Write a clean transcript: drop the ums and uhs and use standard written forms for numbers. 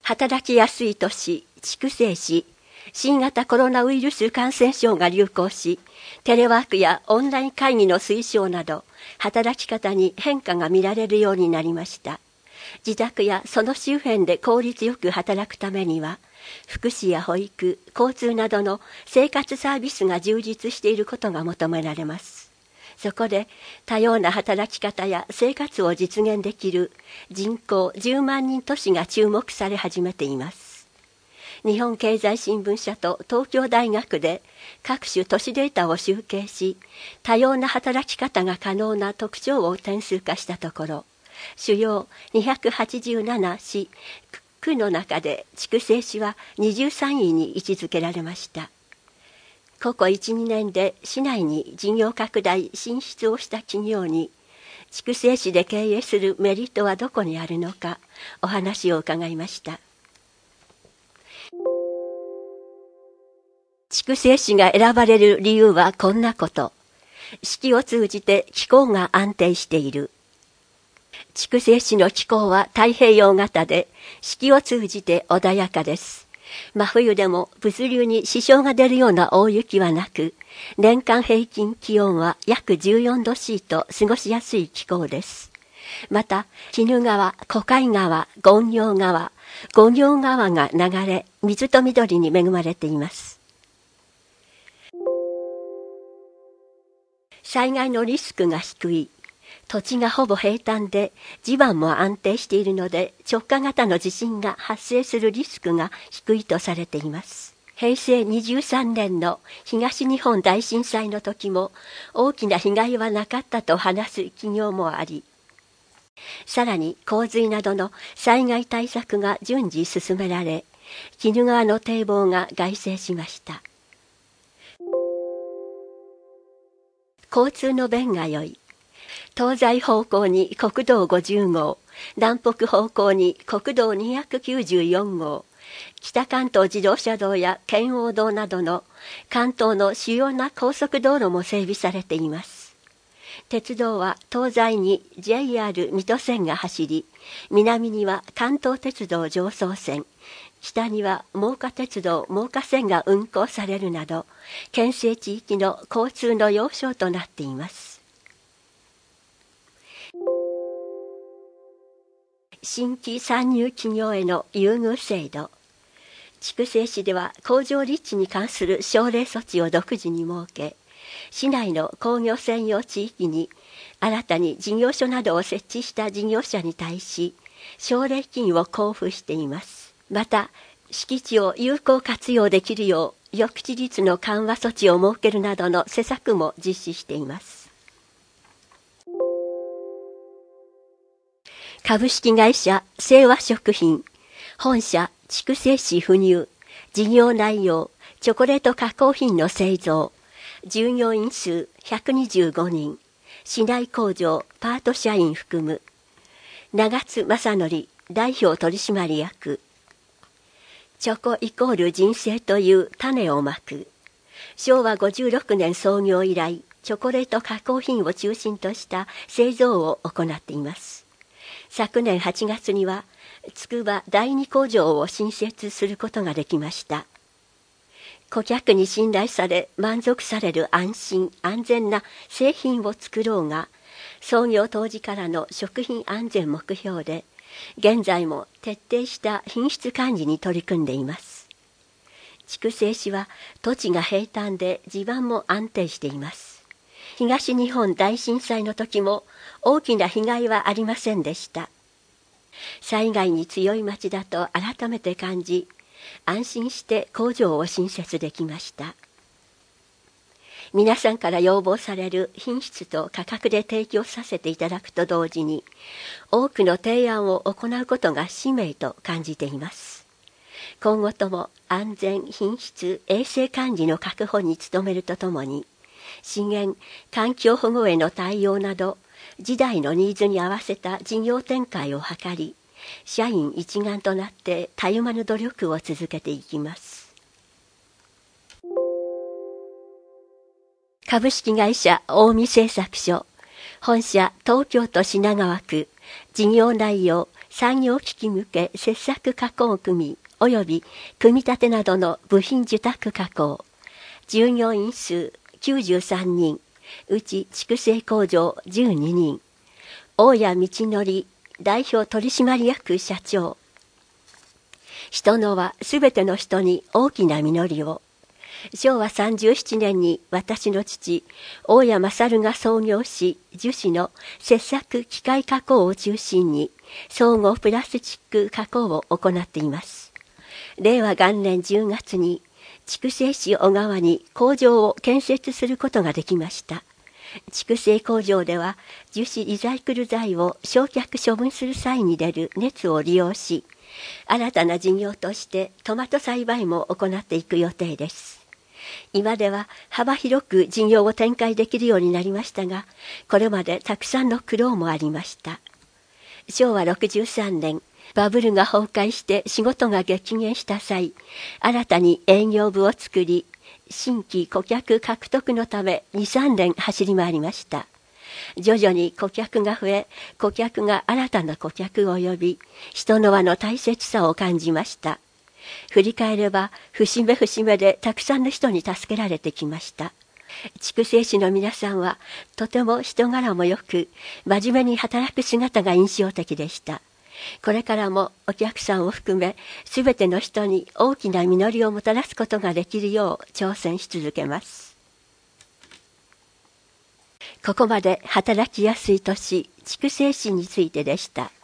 働きやすい都市、筑西市、新型コロナウイルス感染症が流行し、テレワークやオンライン会議の推奨など、働き方に変化が見られるようになりました。自宅やその周辺で効率よく働くためには、福祉や保育、交通などの生活サービスが充実していることが求められます。そこで多様な働き方や生活を実現できる人口10万人都市が注目され始めています。日本経済新聞社と東京大学で各種都市データを集計し、多様な働き方が可能な特徴を点数化したところ、主要287市区の中で筑西市は23位に位置づけられました。ここ 1,2 年で市内に事業拡大進出をした企業に、筑西市で経営するメリットはどこにあるのか、お話を伺いました。筑西市が選ばれる理由はこんなこと。四季を通じて気候が安定している。筑西市の気候は太平洋型で、四季を通じて穏やかです。真冬でも物流に支障が出るような大雪はなく、年間平均気温は約14度 C と過ごしやすい気候です。また、鬼怒川、小海川、権行川、五行川が流れ、水と緑に恵まれています。災害のリスクが低い。土地がほぼ平坦で地盤も安定しているので、直下型の地震が発生するリスクが低いとされています。平成23年の東日本大震災の時も大きな被害はなかったと話す企業もあり、さらに洪水などの災害対策が順次進められ、鬼怒川の堤防が外整しました。交通の便が良い。東西方向に国道50号、南北方向に国道294号、北関東自動車道や圏央道などの関東の主要な高速道路も整備されています。鉄道は東西に JR 水戸線が走り、南には関東鉄道常総線、北には真岡鉄道真岡線が運行されるなど、県西地域の交通の要衝となっています。新規参入企業への優遇制度。筑西市では工場立地に関する奨励措置を独自に設け、市内の工業専用地域に新たに事業所などを設置した事業者に対し、奨励金を交付しています。また、敷地を有効活用できるよう、抑止率の緩和措置を設けるなどの施策も実施しています。株式会社清和食品、本社筑西市府入、事業内容、チョコレート加工品の製造、従業員数125人、市内工場パート社員含む、長津正則代表取締役、チョコイコール人生という種をまく、昭和56年創業以来、チョコレート加工品を中心とした製造を行っています。昨年8月には、つくば第2工場を新設することができました。顧客に信頼され満足される安心安全な製品を作ろうが、創業当時からの食品安全目標で、現在も徹底した品質管理に取り組んでいます。筑西市は土地が平坦で地盤も安定しています。東日本大震災の時も大きな被害はありませんでした。災害に強い町だと改めて感じ、安心して工場を新設できました。皆さんから要望される品質と価格で提供させていただくと同時に、多くの提案を行うことが使命と感じています。今後とも安全・品質・衛生管理の確保に努めるとともに、資源・環境保護への対応など、時代のニーズに合わせた事業展開を図り、社員一丸となってたゆまぬ努力を続けていきます。株式会社近江製作所、本社東京都品川区、事業内容、 産業機器向け切削加工組及び組み立てなどの部品受託加工。従業員数93人、うち畜生工場12人。大谷道則代表取締役社長。人のはすべての人に大きな実りを。昭和37年に私の父、大谷勝が創業し、樹脂の切削機械加工を中心に、総合プラスチック加工を行っています。令和元年10月に、筑西市小川に工場を建設することができました。筑西工場では、樹脂リサイクル材を焼却処分する際に出る熱を利用し、新たな事業としてトマト栽培も行っていく予定です。今では幅広く事業を展開できるようになりましたが、これまでたくさんの苦労もありました。昭和63年、バブルが崩壊して仕事が激減した際、新たに営業部を作り、新規顧客獲得のため2、3年走り回りました。徐々に顧客が増え、顧客が新たな顧客を呼び、人の輪の大切さを感じました。振り返れば、節目節目でたくさんの人に助けられてきました。筑西市の皆さんは、とても人柄もよく、真面目に働く姿が印象的でした。これからもお客さんを含め、すべての人に大きな実りをもたらすことができるよう挑戦し続けます。ここまで働きやすい都市、筑西市についてでした。